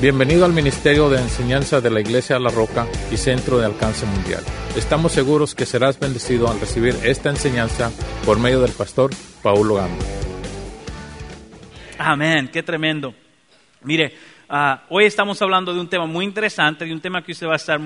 Bienvenido al Ministerio de Enseñanza de la Iglesia La Roca y Centro de Alcance Mundial. Estamos seguros que serás bendecido al recibir esta enseñanza por medio del pastor Paulo Gamba. Amén, qué tremendo. Mire, hoy estamos hablando de un tema muy interesante, de un tema que usted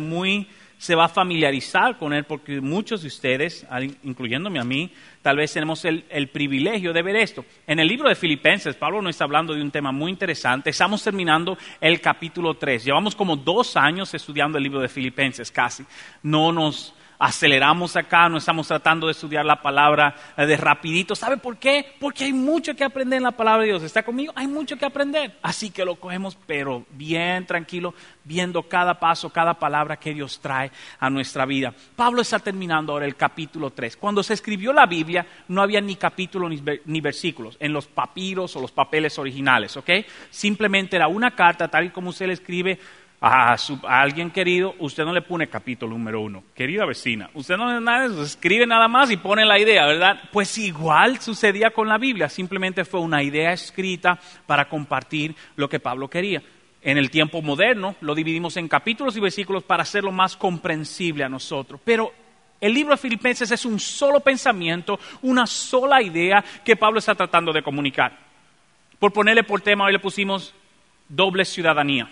se va a familiarizar con él, porque muchos de ustedes, incluyéndome a mí, tal vez tenemos el privilegio de ver esto. En el libro de Filipenses, Pablo nos está hablando de un tema muy interesante. Estamos terminando el capítulo 3. Llevamos como 2 años estudiando el libro de Filipenses, casi. No nos aceleramos acá, no estamos tratando de estudiar la palabra de rapidito. ¿Sabe por qué? Porque hay mucho que aprender en la palabra de Dios. ¿Está conmigo? Hay mucho que aprender. Así que lo cogemos, pero bien tranquilo, viendo cada paso, cada palabra que Dios trae a nuestra vida. Pablo está terminando ahora el capítulo 3. Cuando se escribió la Biblia, no había ni capítulos ni versículos en los papiros o los papeles originales, ¿ok? Simplemente era una carta, tal y como usted le escribe a alguien querido. Usted no le pone capítulo número 1, querida vecina. Usted no nada de eso, escribe nada más y pone la idea, ¿verdad? Pues igual sucedía con la Biblia, simplemente fue una idea escrita para compartir lo que Pablo quería. En el tiempo moderno lo dividimos en capítulos y versículos para hacerlo más comprensible a nosotros. Pero el libro de Filipenses es un solo pensamiento, una sola idea que Pablo está tratando de comunicar. Por ponerle por tema, hoy le pusimos doble ciudadanía.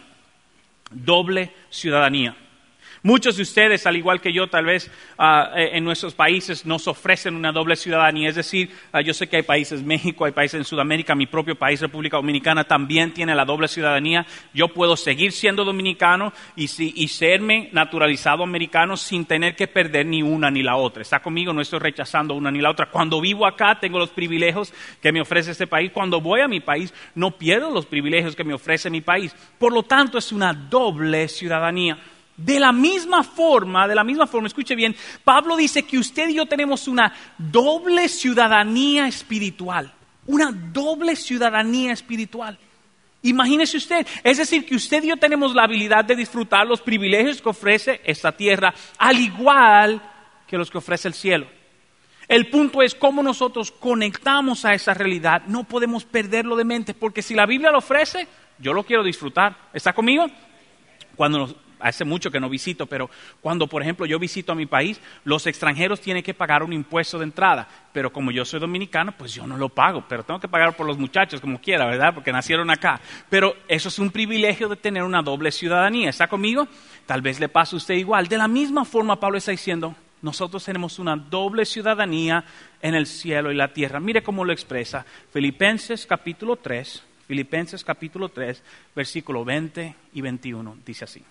Doble ciudadanía. Muchos de ustedes, al igual que yo, tal vez en nuestros países nos ofrecen una doble ciudadanía. Es decir, yo sé que hay países, México, hay países en Sudamérica, mi propio país, República Dominicana, también tiene la doble ciudadanía. Yo puedo seguir siendo dominicano y serme naturalizado americano sin tener que perder ni una ni la otra. ¿Está conmigo? No estoy rechazando una ni la otra. Cuando vivo acá, tengo los privilegios que me ofrece este país. Cuando voy a mi país, no pierdo los privilegios que me ofrece mi país. Por lo tanto, es una doble ciudadanía. De la misma forma, escuche bien, Pablo dice que usted y yo tenemos una doble ciudadanía espiritual. Una doble ciudadanía espiritual. Imagínese usted, es decir, que usted y yo tenemos la habilidad de disfrutar los privilegios que ofrece esta tierra, al igual que los que ofrece el cielo. El punto es cómo nosotros conectamos a esa realidad. No podemos perderlo de mente, porque si la Biblia lo ofrece, yo lo quiero disfrutar. ¿Está conmigo? Hace mucho que no visito, pero cuando, por ejemplo, yo visito a mi país, los extranjeros tienen que pagar un impuesto de entrada. Pero como yo soy dominicano, pues yo no lo pago. Pero tengo que pagar por los muchachos como quiera, ¿verdad? Porque nacieron acá. Pero eso es un privilegio de tener una doble ciudadanía. ¿Está conmigo? Tal vez le pase a usted igual. De la misma forma, Pablo está diciendo, nosotros tenemos una doble ciudadanía en el cielo y la tierra. Mire cómo lo expresa. Filipenses capítulo 3, versículo 20 y 21. Dice así.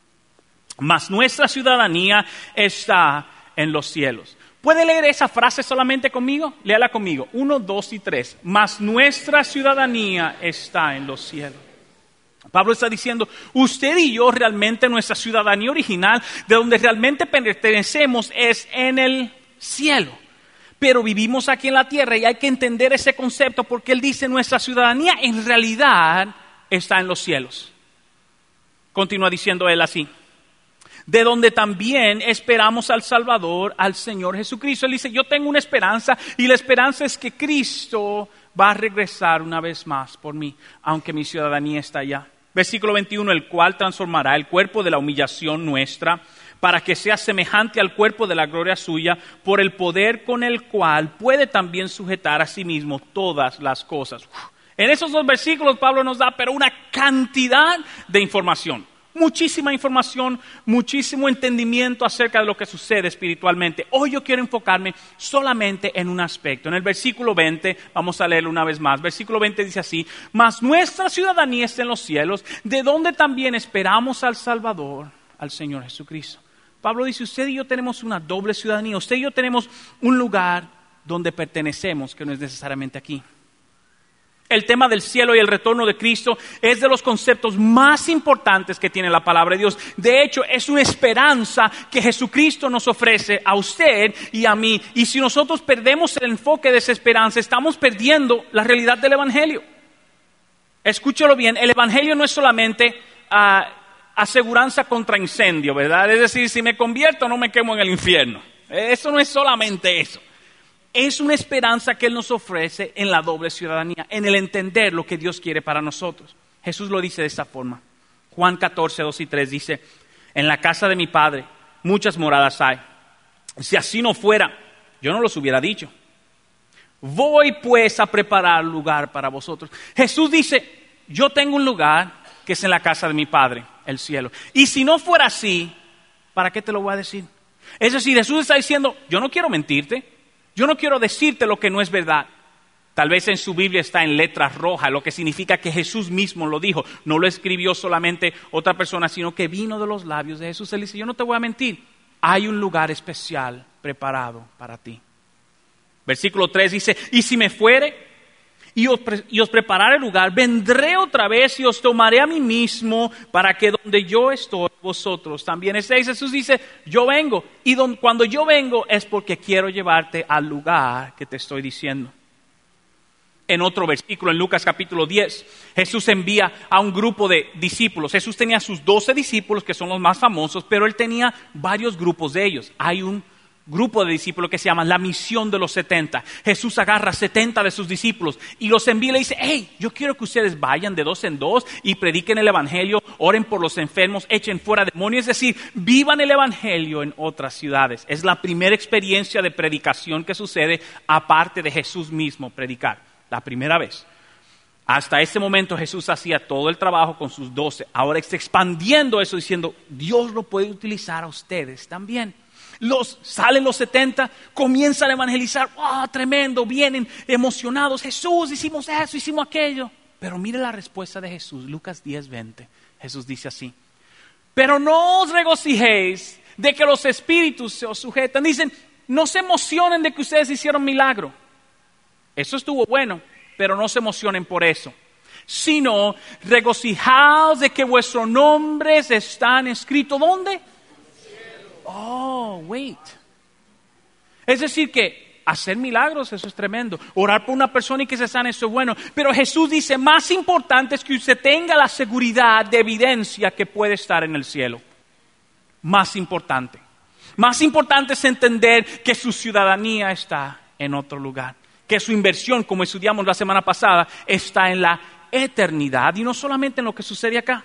Mas nuestra ciudadanía está en los cielos. ¿Puede leer esa frase solamente conmigo? Léala conmigo. 1, 2 y 3. Mas nuestra ciudadanía está en los cielos. Pablo está diciendo, usted y yo realmente, nuestra ciudadanía original, de donde realmente pertenecemos, es en el cielo. Pero vivimos aquí en la tierra y hay que entender ese concepto porque él dice, nuestra ciudadanía en realidad está en los cielos. Continúa diciendo él así. De donde también esperamos al Salvador, al Señor Jesucristo. Él dice, yo tengo una esperanza y la esperanza es que Cristo va a regresar una vez más por mí, aunque mi ciudadanía está allá. Versículo 21, el cual transformará el cuerpo de la humillación nuestra para que sea semejante al cuerpo de la gloria suya, por el poder con el cual puede también sujetar a sí mismo todas las cosas. En esos 2 versículos Pablo nos da pero una cantidad de información. Muchísima información, muchísimo entendimiento acerca de lo que sucede espiritualmente. Hoy yo quiero enfocarme solamente en un aspecto. En el versículo 20, vamos a leerlo una vez más. Versículo 20 dice así, mas nuestra ciudadanía está en los cielos, de donde también esperamos al Salvador, al Señor Jesucristo. Pablo dice, usted y yo tenemos una doble ciudadanía. Usted y yo tenemos un lugar donde pertenecemos, que no es necesariamente aquí. El tema del cielo y el retorno de Cristo es de los conceptos más importantes que tiene la palabra de Dios. De hecho, es una esperanza que Jesucristo nos ofrece a usted y a mí. Y si nosotros perdemos el enfoque de esa esperanza, estamos perdiendo la realidad del Evangelio. Escúchelo bien, el Evangelio no es solamente aseguranza contra incendio, ¿verdad? Es decir, si me convierto no me quemo en el infierno. Eso no es solamente eso. Es una esperanza que Él nos ofrece en la doble ciudadanía, en el entender lo que Dios quiere para nosotros. Jesús lo dice de esta forma. Juan 14, 2 y 3 dice, en la casa de mi Padre muchas moradas hay. Si así no fuera, yo no los hubiera dicho. Voy pues a preparar lugar para vosotros. Jesús dice, yo tengo un lugar que es en la casa de mi Padre, el cielo. Y si no fuera así, ¿para qué te lo voy a decir? Es decir, Jesús está diciendo, yo no quiero mentirte, yo no quiero decirte lo que no es verdad. Tal vez en su Biblia está en letras rojas, lo que significa que Jesús mismo lo dijo. No lo escribió solamente otra persona, sino que vino de los labios de Jesús. Él dice, yo no te voy a mentir, hay un lugar especial preparado para ti. Versículo 3 dice, y si me fuere y os prepararé el lugar, vendré otra vez y os tomaré a mí mismo para que donde yo estoy, vosotros también estéis. Jesús dice, yo vengo y cuando yo vengo es porque quiero llevarte al lugar que te estoy diciendo. En otro versículo, en Lucas capítulo 10, Jesús envía a un grupo de discípulos. Jesús tenía sus 12 discípulos, que son los más famosos, pero él tenía varios grupos de ellos. Hay un grupo de discípulos que se llama la misión de los 70. Jesús agarra 70 de sus discípulos y los envía y le dice, hey, yo quiero que ustedes vayan de 2 en 2 y prediquen el evangelio, oren por los enfermos, echen fuera demonios, es decir, vivan el evangelio en otras ciudades. Es la primera experiencia de predicación que sucede aparte de Jesús mismo predicar. La primera vez. Hasta ese momento Jesús hacía todo el trabajo con sus 12. Ahora está expandiendo eso diciendo, Dios lo puede utilizar a ustedes también. Salen los 70, comienzan a evangelizar. ¡Oh, tremendo! Vienen emocionados. Jesús, hicimos eso, hicimos aquello. Pero mire la respuesta de Jesús. Lucas 10:20. Jesús dice así. Pero no os regocijéis de que los espíritus se os sujetan. Dicen, no se emocionen de que ustedes hicieron milagro. Eso estuvo bueno, pero no se emocionen por eso. Sino, regocijaos de que vuestros nombres están escritos, ¿dónde? Oh, wait. Es decir que hacer milagros, eso es tremendo. Orar por una persona y que se sane, eso es bueno. Pero Jesús dice, más importante es que usted tenga la seguridad de evidencia que puede estar en el cielo. Más importante. Más importante es entender que su ciudadanía está en otro lugar. Que su inversión, como estudiamos la semana pasada, está en la eternidad y no solamente en lo que sucede acá.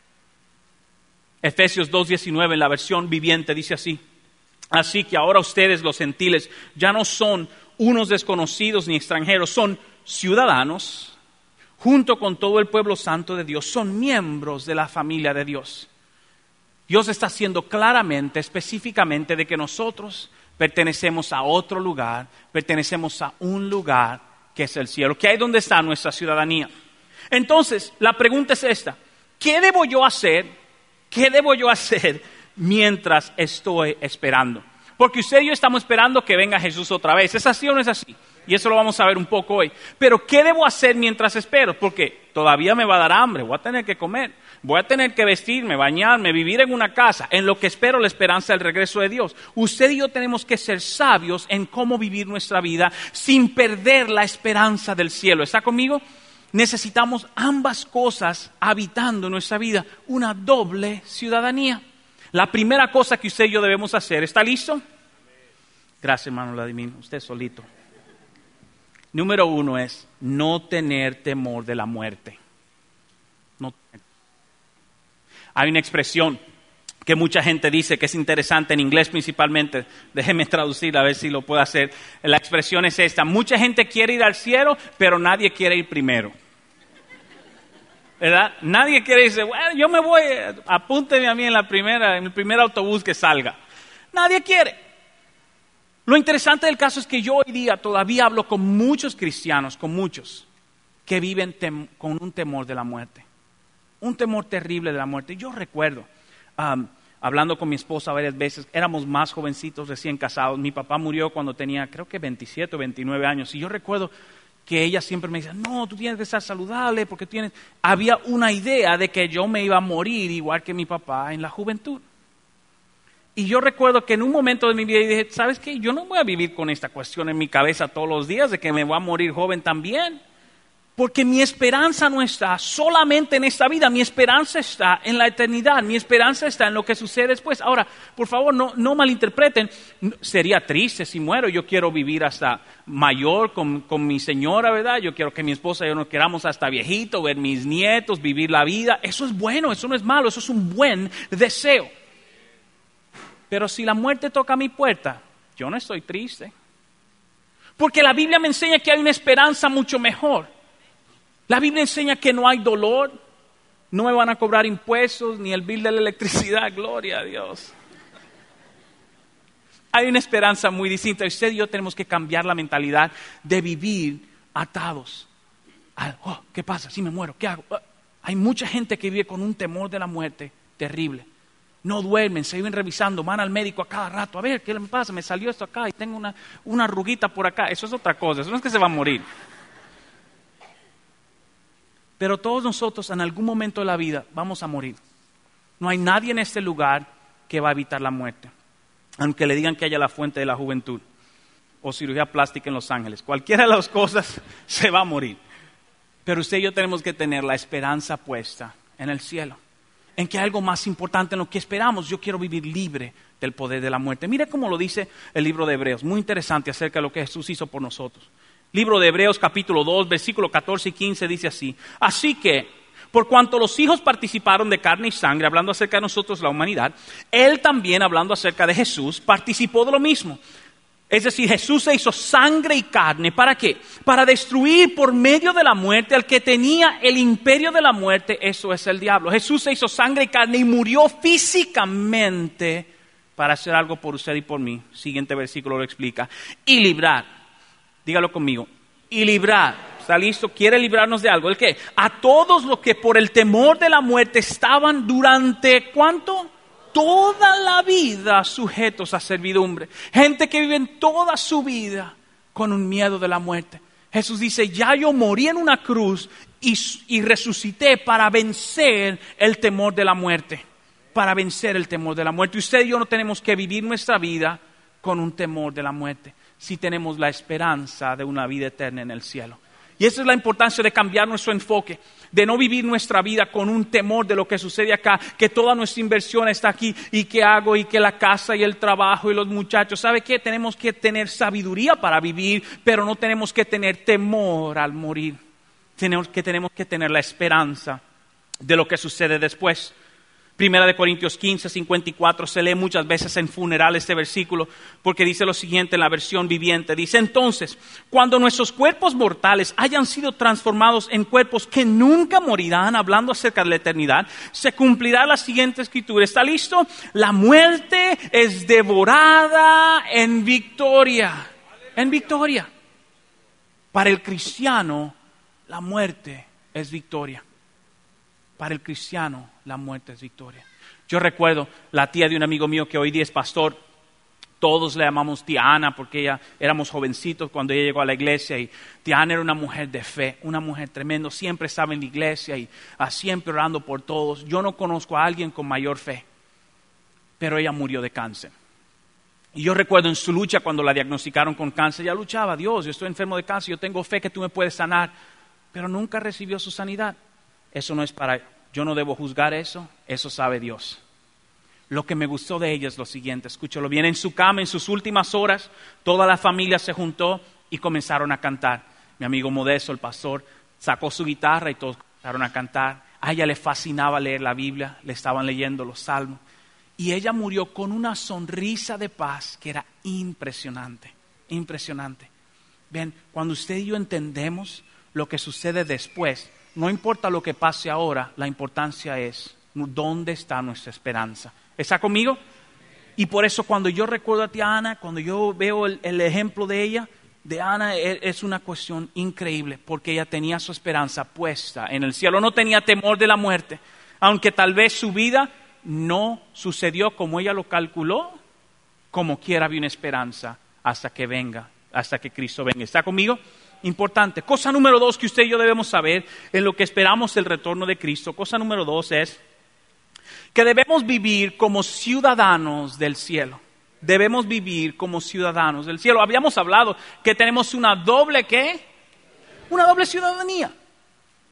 Efesios 2:19 en la versión viviente dice así. Así que ahora ustedes los gentiles ya no son unos desconocidos ni extranjeros, son ciudadanos, junto con todo el pueblo santo de Dios, son miembros de la familia de Dios. Dios está haciendo claramente, específicamente, de que nosotros pertenecemos a otro lugar, pertenecemos a un lugar que es el cielo, que ahí es donde está nuestra ciudadanía. Entonces, la pregunta es esta, ¿qué debo yo hacer? ¿Qué debo yo hacer mientras estoy esperando? Porque usted y yo estamos esperando que venga Jesús otra vez, ¿es así o no es así? Y eso lo vamos a ver un poco hoy. Pero ¿qué debo hacer mientras espero? Porque todavía me va a dar hambre, voy a tener que comer, voy a tener que vestirme, bañarme, vivir en una casa, en lo que espero la esperanza del regreso de Dios. Usted y yo tenemos que ser sabios en cómo vivir nuestra vida sin perder la esperanza del cielo. ¿Está conmigo? Necesitamos ambas cosas habitando nuestra vida, una doble ciudadanía. La primera cosa que usted y yo debemos hacer, ¿está listo? Gracias, hermano Vladimir, usted solito. Número 1 es no tener temor de la muerte. Hay una expresión que mucha gente dice que es interesante en inglés principalmente. Déjeme traducirla a ver si lo puedo hacer. La expresión es esta. Mucha gente quiere ir al cielo, pero nadie quiere ir primero. ¿Verdad? Nadie quiere decir, bueno, yo me voy, apúnteme a mí en el primer autobús que salga. Nadie quiere. Lo interesante del caso es que yo hoy día todavía hablo con muchos cristianos, con muchos, que viven con un temor de la muerte. Un temor terrible de la muerte. Yo recuerdo, hablando con mi esposa varias veces, éramos más jovencitos, recién casados. Mi papá murió cuando tenía, creo que 27 o 29 años. Y yo recuerdo que ella siempre me decía, no, tú tienes que estar saludable porque tienes... Había una idea de que yo me iba a morir igual que mi papá en la juventud. Y yo recuerdo que en un momento de mi vida dije, ¿sabes qué? Yo no voy a vivir con esta cuestión en mi cabeza todos los días de que me voy a morir joven también. Porque mi esperanza no está solamente en esta vida, mi esperanza está en la eternidad, mi esperanza está en lo que sucede después. Ahora, por favor, no malinterpreten, sería triste si muero, yo quiero vivir hasta mayor con mi señora, ¿verdad? Yo quiero que mi esposa y yo nos queramos hasta viejito, ver mis nietos, vivir la vida. Eso es bueno, eso no es malo, eso es un buen deseo. Pero si la muerte toca a mi puerta, yo no estoy triste. Porque la Biblia me enseña que hay una esperanza mucho mejor. La Biblia enseña que no hay dolor, no me van a cobrar impuestos, ni el bill de la electricidad, gloria a Dios. Hay una esperanza muy distinta. Usted y yo tenemos que cambiar la mentalidad de vivir atados. ¿Qué pasa? Si me muero, ¿qué hago? Hay mucha gente que vive con un temor de la muerte terrible. No duermen, se viven revisando, van al médico a cada rato. A ver, ¿qué me pasa? Me salió esto acá y tengo una arruguita por acá. Eso es otra cosa, eso no es que se va a morir. Pero todos nosotros en algún momento de la vida vamos a morir. No hay nadie en este lugar que va a evitar la muerte. Aunque le digan que haya la fuente de la juventud o cirugía plástica en Los Ángeles. Cualquiera de las cosas se va a morir. Pero usted y yo tenemos que tener la esperanza puesta en el cielo. En que hay algo más importante en lo que esperamos. Yo quiero vivir libre del poder de la muerte. Mire cómo lo dice el libro de Hebreos. Muy interesante acerca de lo que Jesús hizo por nosotros. Libro de Hebreos capítulo 2, versículo 14 y 15 dice así. Así que, por cuanto los hijos participaron de carne y sangre, hablando acerca de nosotros la humanidad, Él también, hablando acerca de Jesús, participó de lo mismo. Es decir, Jesús se hizo sangre y carne. ¿Para qué? Para destruir por medio de la muerte al que tenía el imperio de la muerte, eso es el diablo. Jesús se hizo sangre y carne y murió físicamente para hacer algo por usted y por mí. Siguiente versículo lo explica. Y librar. Dígalo conmigo. Y librar. ¿Está listo? ¿Quiere librarnos de algo? ¿El qué? A todos los que por el temor de la muerte estaban durante, ¿cuánto? Toda la vida sujetos a servidumbre. Gente que vive toda su vida con un miedo de la muerte. Jesús dice, ya yo morí en una cruz y resucité para vencer el temor de la muerte. Para vencer el temor de la muerte. Usted y yo no tenemos que vivir nuestra vida con un temor de la muerte. Si tenemos la esperanza de una vida eterna en el cielo. Y esa es la importancia de cambiar nuestro enfoque, de no vivir nuestra vida con un temor de lo que sucede acá, que toda nuestra inversión está aquí, y qué hago, y que la casa y el trabajo y los muchachos. ¿Sabe qué? Tenemos que tener sabiduría para vivir, pero no tenemos que tener temor al morir. Tenemos que tener la esperanza de lo que sucede después. Primera de Corintios 15, 54, se lee muchas veces en funerales este versículo, porque dice lo siguiente en la versión viviente. Dice, entonces, cuando nuestros cuerpos mortales hayan sido transformados en cuerpos que nunca morirán, hablando acerca de la eternidad, se cumplirá la siguiente escritura. ¿Está listo? La muerte es devorada en victoria. En victoria. Para el cristiano, la muerte es victoria. Para el cristiano, la muerte es victoria. Yo recuerdo la tía de un amigo mío que hoy día es pastor. Todos le llamamos tía Ana porque éramos jovencitos cuando ella llegó a la iglesia. Y tía Ana era una mujer de fe, una mujer tremenda. Siempre estaba en la iglesia y siempre orando por todos. Yo no conozco a alguien con mayor fe, pero ella murió de cáncer. Y yo recuerdo en su lucha cuando la diagnosticaron con cáncer. Ella luchaba, Dios, yo estoy enfermo de cáncer, yo tengo fe que tú me puedes sanar. Pero nunca recibió su sanidad. Eso no es yo no debo juzgar eso sabe Dios. Lo que me gustó de ella es lo siguiente, escúchalo bien, en su cama, en sus últimas horas, toda la familia se juntó y comenzaron a cantar. Mi amigo Modesto, el pastor, sacó su guitarra y todos comenzaron a cantar. A ella le fascinaba leer la Biblia, le estaban leyendo los salmos. Y ella murió con una sonrisa de paz que era impresionante, impresionante. Ven, cuando usted y yo entendemos lo que sucede después, no importa lo que pase ahora, la importancia es dónde está nuestra esperanza. ¿Está conmigo? Y por eso cuando yo recuerdo a tía Ana, cuando yo veo el ejemplo de ella, de Ana, es una cuestión increíble, porque ella tenía su esperanza puesta en el cielo, no tenía temor de la muerte, aunque tal vez su vida no sucedió como ella lo calculó, como quiera había una esperanza hasta que venga, hasta que Cristo venga. ¿Está conmigo? Importante. Cosa número 2 que usted y yo debemos saber en lo que esperamos el retorno de Cristo. Cosa número 2 es que debemos vivir como ciudadanos del cielo. Debemos vivir como ciudadanos del cielo. Habíamos hablado que tenemos una doble, ¿qué? Una doble ciudadanía.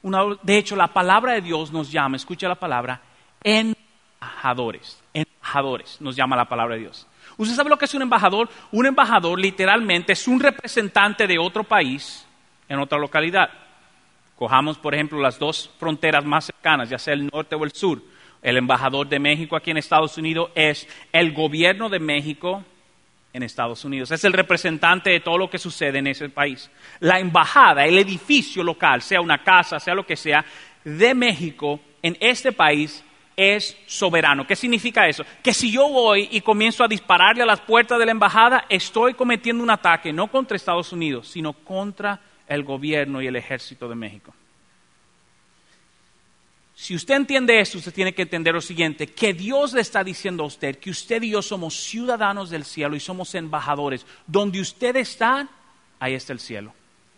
De hecho, la palabra de Dios nos llama, escucha la palabra, embajadores. Embajadores nos llama la palabra de Dios. ¿Usted sabe lo que es un embajador? Un embajador literalmente es un representante de otro país en otra localidad. Cojamos, por ejemplo, las dos fronteras más cercanas, ya sea el norte o el sur. El embajador de México aquí en Estados Unidos es el gobierno de México en Estados Unidos. Es el representante de todo lo que sucede en ese país. La embajada, el edificio local, sea una casa, sea lo que sea, de México en este país es soberano. ¿Qué significa eso? Que si yo voy y comienzo a dispararle a las puertas de la embajada, estoy cometiendo un ataque no contra Estados Unidos, sino contra el gobierno y el ejército de México. Si usted entiende eso, usted tiene que entender lo siguiente, que Dios le está diciendo a usted que usted y yo somos ciudadanos del cielo y somos embajadores. Donde usted está, ahí está el cielo.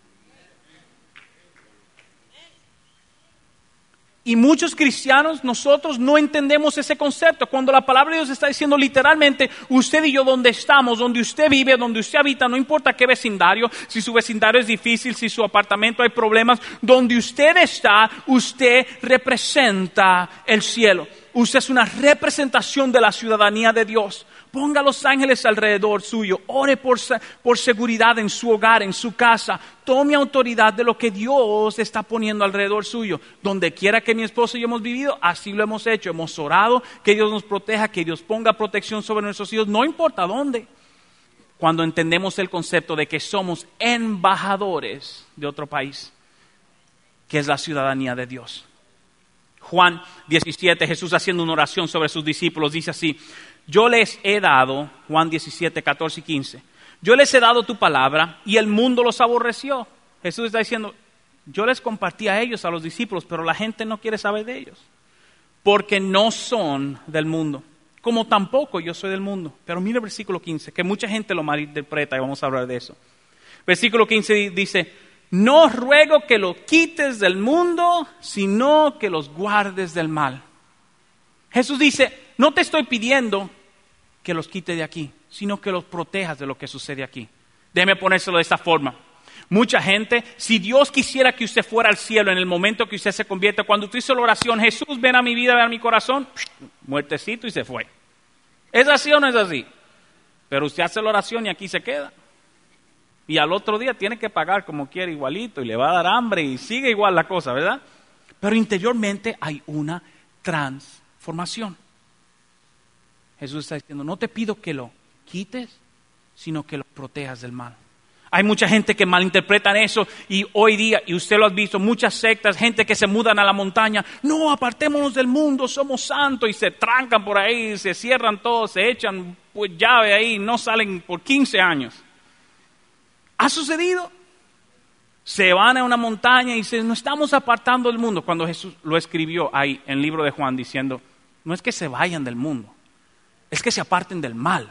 Y muchos cristianos, nosotros no entendemos ese concepto. Cuando la palabra de Dios está diciendo literalmente, usted y yo donde estamos, donde usted vive, donde usted habita, no importa qué vecindario, si su vecindario es difícil, si su apartamento hay problemas, donde usted está, usted representa el cielo. Usted es una representación de la ciudadanía de Dios. Ponga a los ángeles alrededor suyo. Ore por seguridad en su hogar, en su casa. Tome autoridad de lo que Dios está poniendo alrededor suyo. Donde quiera que mi esposo y yo hemos vivido, así lo hemos hecho. Hemos orado que Dios nos proteja, que Dios ponga protección sobre nuestros hijos. No importa dónde. Cuando entendemos el concepto de que somos embajadores de otro país, que es la ciudadanía de Dios. Juan 17, Jesús haciendo una oración sobre sus discípulos, dice así: yo les he dado, Juan 17, 14 y 15, yo les he dado tu palabra y el mundo los aborreció. Jesús está diciendo, yo les compartí a ellos, a los discípulos, pero la gente no quiere saber de ellos, porque no son del mundo, como tampoco yo soy del mundo. Pero mira el versículo 15, que mucha gente lo malinterpreta y vamos a hablar de eso. Versículo 15 dice, no ruego que los quites del mundo, sino que los guardes del mal. Jesús dice, no te estoy pidiendo que los quites de aquí, sino que los protejas de lo que sucede aquí. Déjeme ponérselo de esta forma. Mucha gente, si Dios quisiera que usted fuera al cielo en el momento que usted se convierta, cuando usted hizo la oración, Jesús, ven a mi vida, ven a mi corazón, muertecito y se fue. ¿Es así o no es así? Pero usted hace la oración y aquí se queda. Y al otro día tiene que pagar como quiere igualito y le va a dar hambre y sigue igual la cosa, ¿verdad? Pero interiormente hay una transformación. Jesús está diciendo, no te pido que lo quites, sino que lo protejas del mal. Hay mucha gente que malinterpretan eso y hoy día, y usted lo ha visto, muchas sectas, gente que se mudan a la montaña, no, apartémonos del mundo, somos santos, y se trancan por ahí, se cierran todos, se echan pues llave ahí, no salen por 15 años. ¿Ha sucedido? Se van a una montaña y dicen, nos estamos apartando del mundo. Cuando Jesús lo escribió ahí en el libro de Juan diciendo, no es que se vayan del mundo, es que se aparten del mal.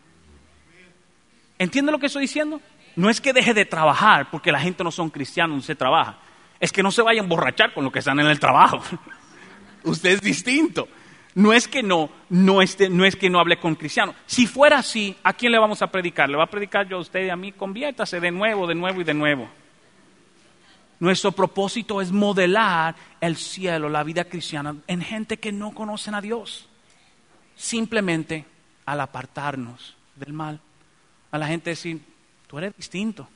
¿Entiende lo que estoy diciendo? No es que deje de trabajar porque la gente no son cristianos, no se trabaja. Es que no se vayan a emborrachar con lo que están en el trabajo. Usted es distinto. No es que no es que no hable con cristianos. Si fuera así, ¿a quién le vamos a predicar? ¿Le va a predicar yo a usted y a mí? Conviértase de nuevo y de nuevo. Nuestro propósito es modelar el cielo, la vida cristiana, en gente que no conocen a Dios. Simplemente al apartarnos del mal. A la gente decir, tú eres distinto.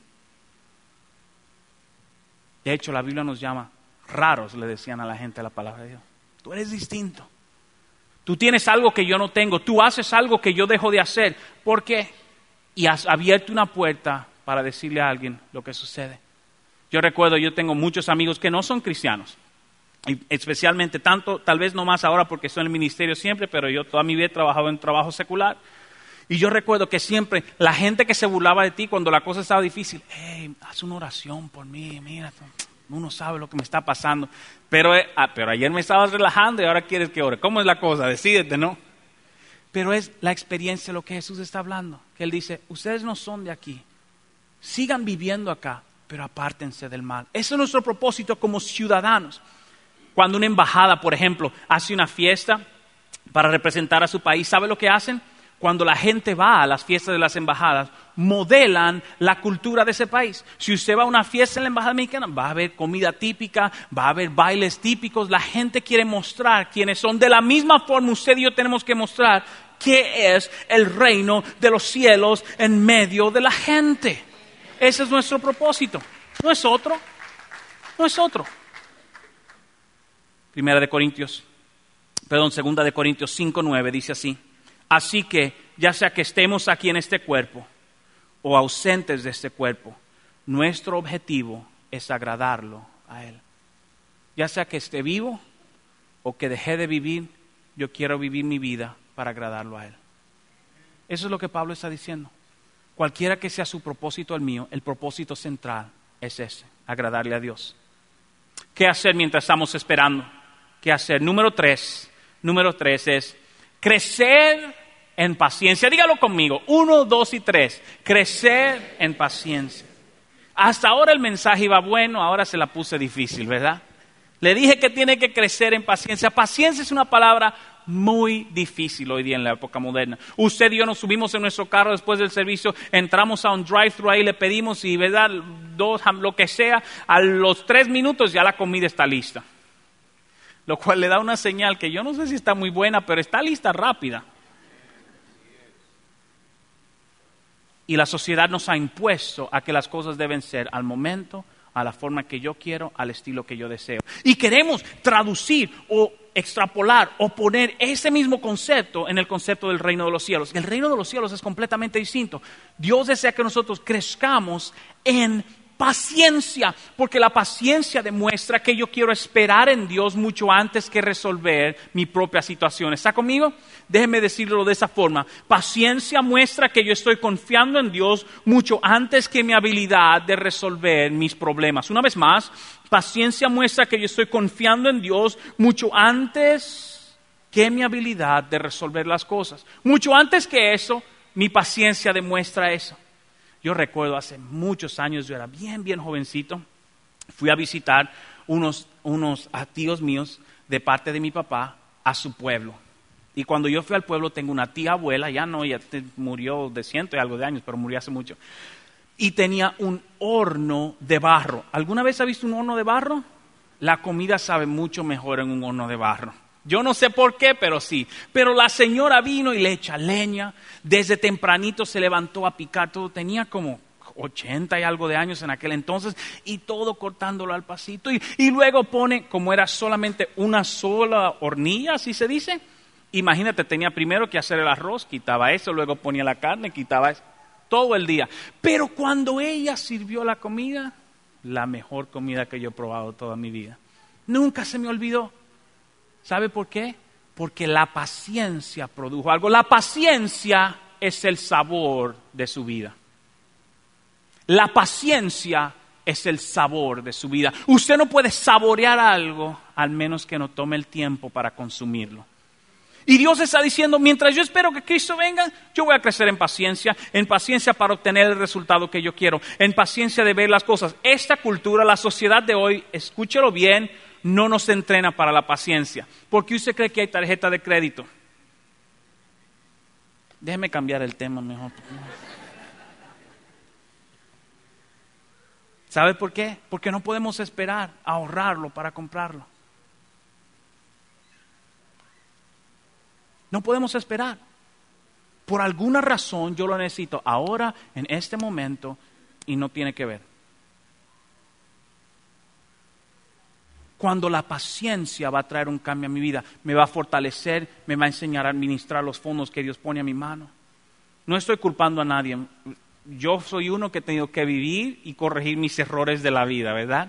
De hecho, la Biblia nos llama raros, le decían a la gente la palabra de Dios. Tú eres distinto. Tú tienes algo que yo no tengo. Tú haces algo que yo dejo de hacer. ¿Por qué? Y has abierto una puerta para decirle a alguien lo que sucede. Yo recuerdo, yo tengo muchos amigos que no son cristianos. Y especialmente tanto, tal vez no más ahora porque estoy en el ministerio siempre, pero yo toda mi vida he trabajado en trabajo secular. Y yo recuerdo que siempre la gente que se burlaba de ti cuando la cosa estaba difícil, hey, haz una oración por mí, mira, uno sabe lo que me está pasando. Pero ayer me estabas relajando y ahora quieres que ore. ¿Cómo es la cosa? Decídete, ¿no? Pero es la experiencia de lo que Jesús está hablando. Que Él dice, ustedes no son de aquí. Sigan viviendo acá, pero apártense del mal. Ese es nuestro propósito como ciudadanos. Cuando una embajada, por ejemplo, hace una fiesta para representar a su país, ¿sabe lo que hacen? cuando la gente va a las fiestas de las embajadas, modelan la cultura de ese país. Si usted va a una fiesta en la embajada mexicana, va a haber comida típica, va a haber bailes típicos. La gente quiere mostrar quiénes son. De la misma forma, usted y yo tenemos que mostrar qué es el reino de los cielos en medio de la gente. Ese es nuestro propósito. No es otro. No es otro. 2 de Corintios 5:9 dice así: así que, ya sea que estemos aquí en este cuerpo o ausentes de este cuerpo, nuestro objetivo es agradarlo a Él. Ya sea que esté vivo o que dejé de vivir, yo quiero vivir mi vida para agradarlo a Él. Eso es lo que Pablo está diciendo. Cualquiera que sea su propósito, el mío, el propósito central es ese: agradarle a Dios. ¿Qué hacer mientras estamos esperando? ¿Qué hacer? Número 3 es crecer en paciencia. Dígalo conmigo. 1, 2 y 3. Crecer en paciencia. Hasta ahora el mensaje iba bueno, ahora se la puse difícil, ¿verdad? Le dije que tiene que crecer en paciencia. Paciencia es una palabra muy difícil hoy día en la época moderna. Usted y yo nos subimos en nuestro carro después del servicio, entramos a un drive-thru ahí, le pedimos y, ¿verdad?, lo que sea, a los 3 minutos ya la comida está lista. Lo cual le da una señal que yo no sé si está muy buena, pero está lista rápida. Y la sociedad nos ha impuesto a que las cosas deben ser al momento, a la forma que yo quiero, al estilo que yo deseo. Y queremos traducir o extrapolar o poner ese mismo concepto en el concepto del reino de los cielos. El reino de los cielos es completamente distinto. Dios desea que nosotros crezcamos en paciencia, porque la paciencia demuestra que yo quiero esperar en Dios mucho antes que resolver mi propia situación. ¿Está conmigo? Déjeme decirlo de esa forma. Paciencia muestra que yo estoy confiando en Dios mucho antes que mi habilidad de resolver mis problemas. Una vez más, paciencia muestra que yo estoy confiando en Dios mucho antes que mi habilidad de resolver las cosas. Mucho antes que eso, mi paciencia demuestra eso. Yo recuerdo hace muchos años, yo era bien jovencito, fui a visitar unos tíos míos de parte de mi papá a su pueblo. Y cuando yo fui al pueblo, tengo una tía abuela, ya murió de 100 y algo de años, pero murió hace mucho. Y tenía un horno de barro. ¿Alguna vez ha visto un horno de barro? La comida sabe mucho mejor en un horno de barro. Yo no sé por qué, pero sí. Pero la señora vino y le echa leña. Desde tempranito se levantó a picar todo. Tenía como 80 y algo de años en aquel entonces. Y todo cortándolo al pasito. Y luego pone, como era solamente una sola hornilla, así se dice. Imagínate, tenía primero que hacer el arroz, quitaba eso, luego ponía la carne, quitaba eso. Todo el día. Pero cuando ella sirvió la comida, la mejor comida que yo he probado toda mi vida. Nunca se me olvidó. ¿Sabe por qué? Porque la paciencia produjo algo. La paciencia es el sabor de su vida. La paciencia es el sabor de su vida. Usted no puede saborear algo al menos que no tome el tiempo para consumirlo. Y Dios está diciendo, mientras yo espero que Cristo venga, yo voy a crecer en paciencia para obtener el resultado que yo quiero, en paciencia de ver las cosas. Esta cultura, la sociedad de hoy, escúchelo bien, no nos entrena para la paciencia. ¿Por qué usted cree que hay tarjeta de crédito? Déjeme cambiar el tema mejor. ¿Sabe por qué? Porque no podemos esperar a ahorrarlo para comprarlo. No podemos esperar. Por alguna razón yo lo necesito ahora, en este momento, y no tiene que ver. Cuando la paciencia va a traer un cambio a mi vida, me va a fortalecer, me va a enseñar a administrar los fondos que Dios pone a mi mano. No estoy culpando a nadie. Yo soy uno que he tenido que vivir y corregir mis errores de la vida, ¿verdad?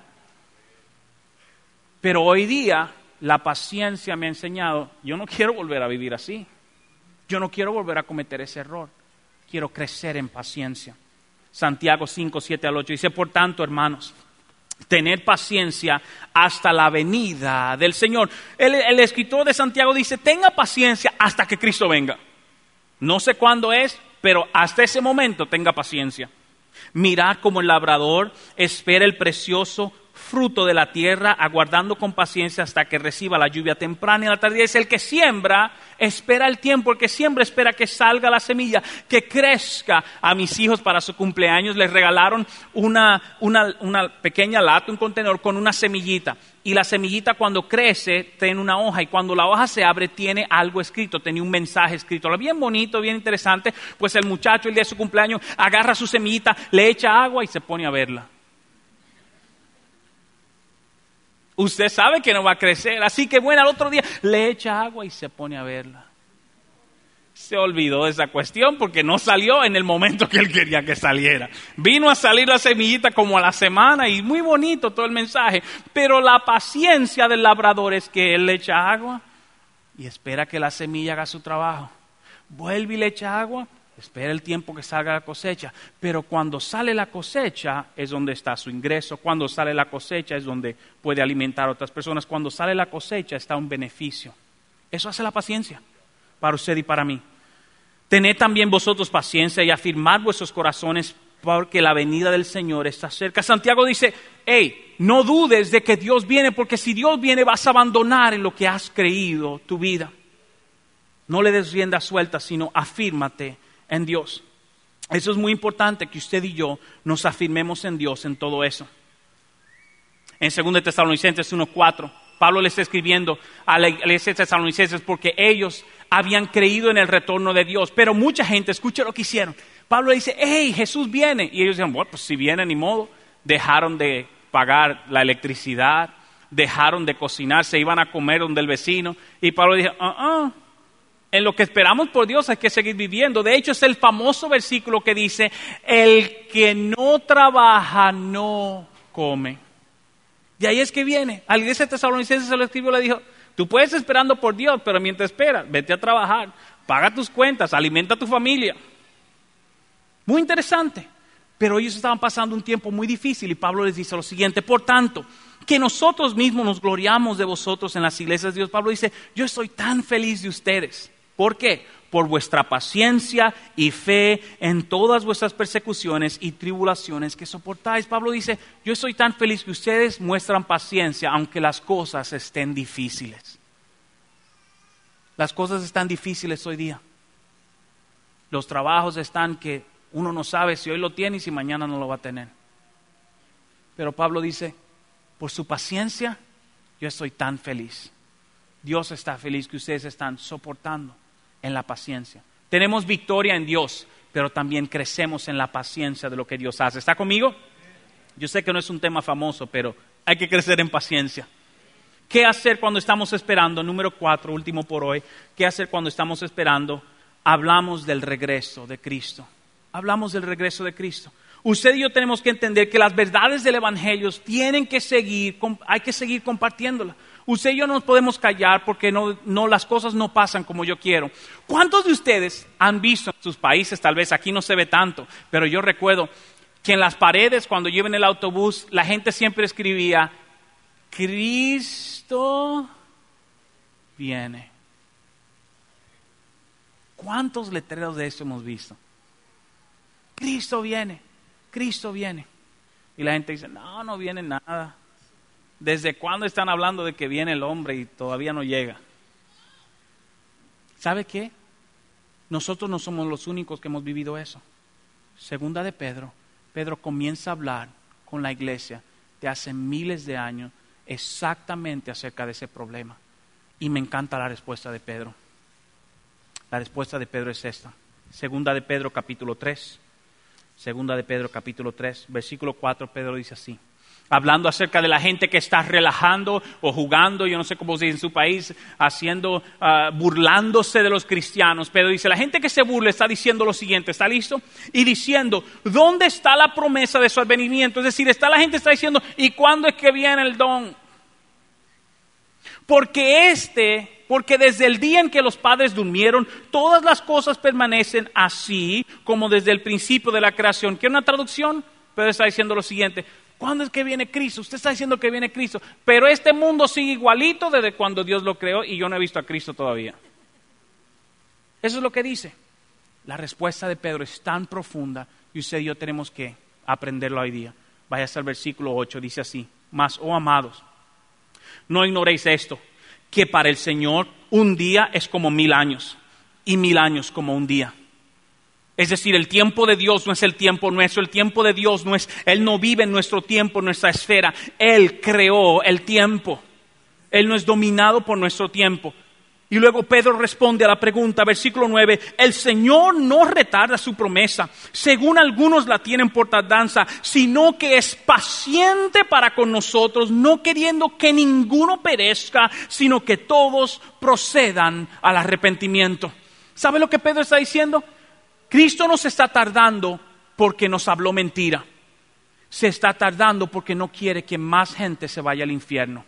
Pero hoy día la paciencia me ha enseñado, yo no quiero volver a vivir así. Yo no quiero volver a cometer ese error. Quiero crecer en paciencia. Santiago 5, 7 al 8 dice, por tanto, hermanos, tened paciencia hasta la venida del Señor. El escritor de Santiago dice, tenga paciencia hasta que Cristo venga. No sé cuándo es, pero hasta ese momento tenga paciencia. Mirad como el labrador espera el precioso fruto de la tierra, aguardando con paciencia hasta que reciba la lluvia temprana y la tardía. Es el que siembra, espera el tiempo, el que siembra espera que salga la semilla, que crezca. A mis hijos para su cumpleaños les regalaron una pequeña lata, un contenedor con una semillita. Y la semillita cuando crece tiene una hoja y cuando la hoja se abre tiene algo escrito, tenía un mensaje escrito. Bien bonito, bien interesante. Pues el muchacho el día de su cumpleaños agarra su semillita, le echa agua y se pone a verla. Usted sabe que no va a crecer, así que bueno, al otro día le echa agua y se pone a verla. Se olvidó de esa cuestión porque no salió en el momento que él quería que saliera. Vino a salir la semillita como a la semana y muy bonito todo el mensaje. Pero la paciencia del labrador es que él le echa agua y espera que la semilla haga su trabajo. Vuelve y le echa agua, espera el tiempo que salga la cosecha. Pero cuando sale la cosecha es donde está su ingreso. Cuando sale la cosecha es donde puede alimentar a otras personas. Cuando sale la cosecha está un beneficio. Eso hace la paciencia. Para usted y para mí. Tened también vosotros paciencia y afirmad vuestros corazones porque la venida del Señor está cerca. Santiago dice, no dudes de que Dios viene, porque si Dios viene vas a abandonar en lo que has creído tu vida. No le des rienda suelta, sino afírmate en Dios. Eso es muy importante, que usted y yo nos afirmemos en Dios en todo eso. En 2 Tesalonicenses 1:4, Pablo le está escribiendo a la iglesia de Tesalonicenses porque ellos habían creído en el retorno de Dios. Pero mucha gente, escucha lo que hicieron. Pablo le dice, Jesús viene. Y ellos dicen, bueno, pues si viene, ni modo. Dejaron de pagar la electricidad, dejaron de cocinar, se iban a comer donde el vecino. Y Pablo dice, en lo que esperamos por Dios hay que seguir viviendo. De hecho, es el famoso versículo que dice, el que no trabaja no come. Y ahí es que viene. A la iglesia de Tesalonicenses se lo escribió, le dijo, tú puedes esperando por Dios, pero mientras esperas, vete a trabajar, paga tus cuentas, alimenta a tu familia. Muy interesante. Pero ellos estaban pasando un tiempo muy difícil y Pablo les dice lo siguiente, por tanto, que nosotros mismos nos gloriamos de vosotros en las iglesias de Dios. Pablo dice, yo estoy tan feliz de ustedes. ¿Por qué? Por vuestra paciencia y fe en todas vuestras persecuciones y tribulaciones que soportáis. Pablo dice, yo estoy tan feliz que ustedes muestran paciencia aunque las cosas estén difíciles. Las cosas están difíciles hoy día. Los trabajos están que uno no sabe si hoy lo tiene y si mañana no lo va a tener. Pero Pablo dice, por su paciencia yo estoy tan feliz. Dios está feliz que ustedes están soportando en la paciencia. Tenemos victoria en Dios, pero también crecemos en la paciencia de lo que Dios hace. ¿Está conmigo? Yo sé que no es un tema famoso, pero hay que crecer en paciencia. ¿Qué hacer cuando estamos esperando? Número 4, último por hoy. ¿Qué hacer cuando estamos esperando? Hablamos del regreso de Cristo. Hablamos del regreso de Cristo. Usted y yo tenemos que entender que las verdades del Evangelio tienen que seguir, hay que seguir compartiéndolas. Usted y yo no nos podemos callar porque no, las cosas no pasan como yo quiero. ¿Cuántos de ustedes han visto en sus países, tal vez aquí no se ve tanto, pero yo recuerdo que en las paredes cuando yo iba en el autobús, la gente siempre escribía, Cristo viene? ¿Cuántos letreros de eso hemos visto? Cristo viene, Cristo viene. Y la gente dice, no viene nada. ¿Desde cuándo están hablando de que viene el hombre y todavía no llega? ¿Sabe qué? Nosotros no somos los únicos que hemos vivido eso. Segunda de Pedro, Pedro comienza a hablar con la iglesia de hace miles de años exactamente acerca de ese problema. Y me encanta la respuesta de Pedro. La respuesta de Pedro es esta. Segunda de Pedro capítulo 3. Segunda de Pedro capítulo 3, versículo 4, Pedro dice así. Hablando acerca de la gente que está relajando o jugando, yo no sé cómo se dice en su país, burlándose de los cristianos. Pedro dice, la gente que se burla está diciendo lo siguiente, ¿está listo? Y diciendo, ¿dónde está la promesa de su advenimiento? Es decir, la gente está diciendo, ¿y cuándo es que viene el don? Porque desde el día en que los padres durmieron, todas las cosas permanecen así como desde el principio de la creación. ¿Quiere una traducción? Pedro está diciendo lo siguiente. ¿Cuándo es que viene Cristo? Usted está diciendo que viene Cristo, pero este mundo sigue igualito desde cuando Dios lo creó y yo no he visto a Cristo todavía. Eso es lo que dice. La respuesta de Pedro es tan profunda y usted y yo tenemos que aprenderlo hoy día. Váyase al versículo 8, dice así. Mas, oh amados, no ignoréis esto, que para el Señor un día es como 1000 años, y 1000 años como un día. Es decir, el tiempo de Dios no es el tiempo nuestro, el tiempo de Dios no es, Él no vive en nuestro tiempo, en nuestra esfera. Él creó el tiempo. Él no es dominado por nuestro tiempo. Y luego Pedro responde a la pregunta, versículo 9, el Señor no retarda su promesa, según algunos la tienen por tardanza, sino que es paciente para con nosotros, no queriendo que ninguno perezca, sino que todos procedan al arrepentimiento. ¿Sabe lo que Pedro está diciendo? Cristo no se está tardando porque nos habló mentira. Se está tardando porque no quiere que más gente se vaya al infierno.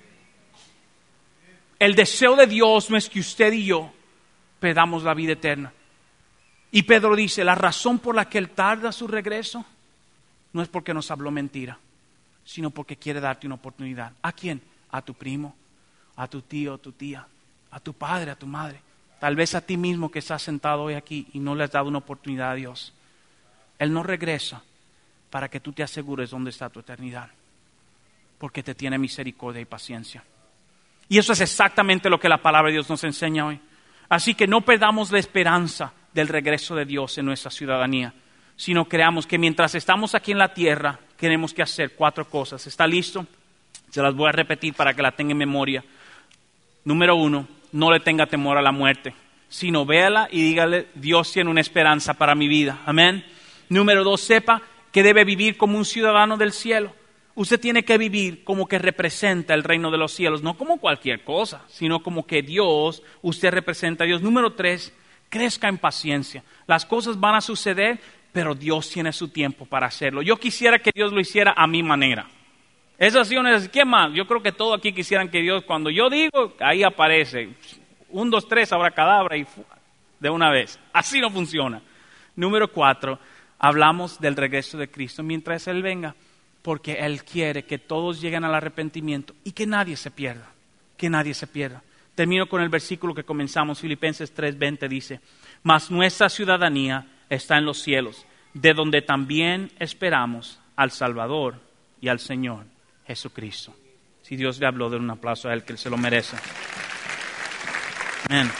El deseo de Dios no es que usted y yo perdamos la vida eterna. Y Pedro dice, la razón por la que Él tarda su regreso no es porque nos habló mentira, sino porque quiere darte una oportunidad. ¿A quién? A tu primo, a tu tío, a tu tía, a tu padre, a tu madre. Tal vez a ti mismo que estás sentado hoy aquí y no le has dado una oportunidad a Dios. Él no regresa para que tú te asegures dónde está tu eternidad, porque te tiene misericordia y paciencia. Y eso es exactamente lo que la palabra de Dios nos enseña hoy. Así que no perdamos la esperanza del regreso de Dios en nuestra ciudadanía, sino creamos que mientras estamos aquí en la tierra, tenemos que hacer 4 cosas. ¿Está listo? Se las voy a repetir para que la tenga en memoria. Número 1, no le tenga temor a la muerte, sino véala y dígale, Dios tiene una esperanza para mi vida. Amén. Número 2, sepa que debe vivir como un ciudadano del cielo. Usted tiene que vivir como que representa el reino de los cielos, no como cualquier cosa, sino como que Dios, usted representa a Dios. Número 3, crezca en paciencia. Las cosas van a suceder, pero Dios tiene su tiempo para hacerlo. Yo quisiera que Dios lo hiciera a mi manera. ¿Es así o no es así? ¿Qué más? Yo creo que todos aquí quisieran que Dios, cuando yo digo, ahí aparece. 1, 2, 3, abracadabra y de una vez. Así no funciona. Número 4, hablamos del regreso de Cristo mientras Él venga. Porque Él quiere que todos lleguen al arrepentimiento y que nadie se pierda, que nadie se pierda. Termino con el versículo que comenzamos, Filipenses 3:20 dice, mas nuestra ciudadanía está en los cielos, de donde también esperamos al Salvador y al Señor Jesucristo. Si Dios le habló, den un aplauso a Él, que Él se lo merece. Amén.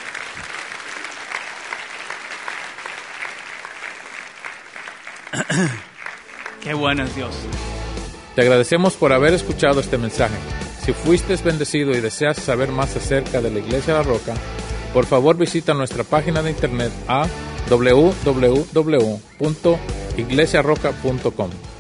Qué bueno es Dios. Te agradecemos por haber escuchado este mensaje. Si fuiste bendecido y deseas saber más acerca de la Iglesia La Roca, por favor visita nuestra página de internet a www.iglesiarroca.com.